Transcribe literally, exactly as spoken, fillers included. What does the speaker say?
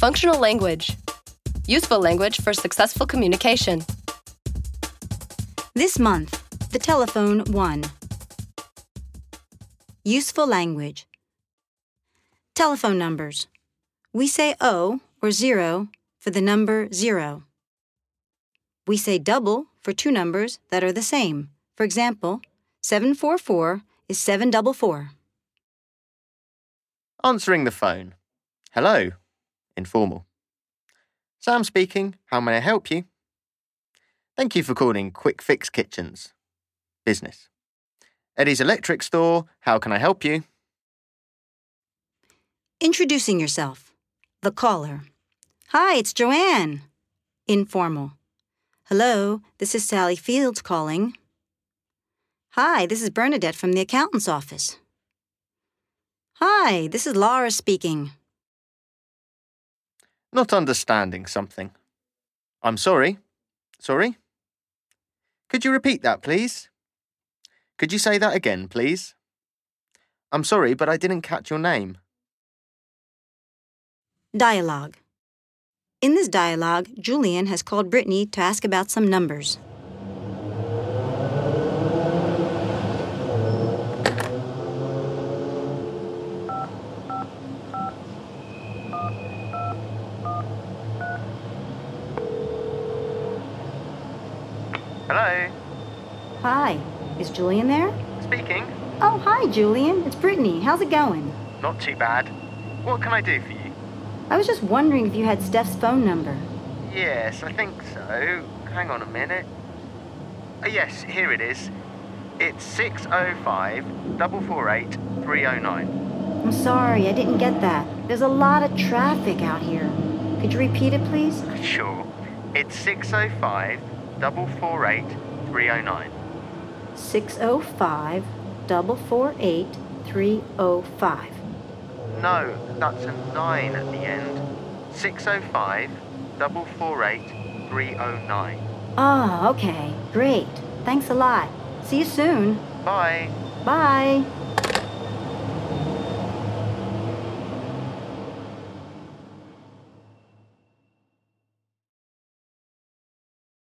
Functional language. Useful language for successful communication. This month, the telephone won. Useful language. Telephone numbers. We say O or zero for the number zero. We say double for two numbers that are the same. For example, seven four four is seven four four. Answering the phone. Hello. Informal. Sam speaking. How may I help you? Thank you for calling Quick Fix Kitchens. Business. Eddie's Electric Store. How can I help you? Introducing yourself. The caller. Hi, it's Joanne. Informal. Hello, this is Sally Fields calling. Hi, this is Bernadette from the accountant's office. Hi, this is Laura speaking. Not understanding something. I'm sorry. Sorry? Could you repeat that, please? Could you say that again, please? I'm sorry, but I didn't catch your name. Dialogue. In this dialogue, Julian has called Brittany to ask about some numbers. Hello? Hi, is Julian there? Speaking. Oh, hi, Julian. It's Brittany. How's it going? Not too bad. What can I do for you? I was just wondering if you had Steph's phone number. Yes, I think so. Hang on a minute. Oh, yes, here it is. It's six oh five, four four eight, three oh nine. I'm sorry, I didn't get that. There's a lot of traffic out here. Could you repeat it, please? Sure. It's six oh five, four four eight, three oh nine. six oh five, four four eight, three oh five. No, that's a nine at the end. six oh five, four four eight, three oh nine. Oh, okay. Great. Thanks a lot. See you soon. Bye. Bye.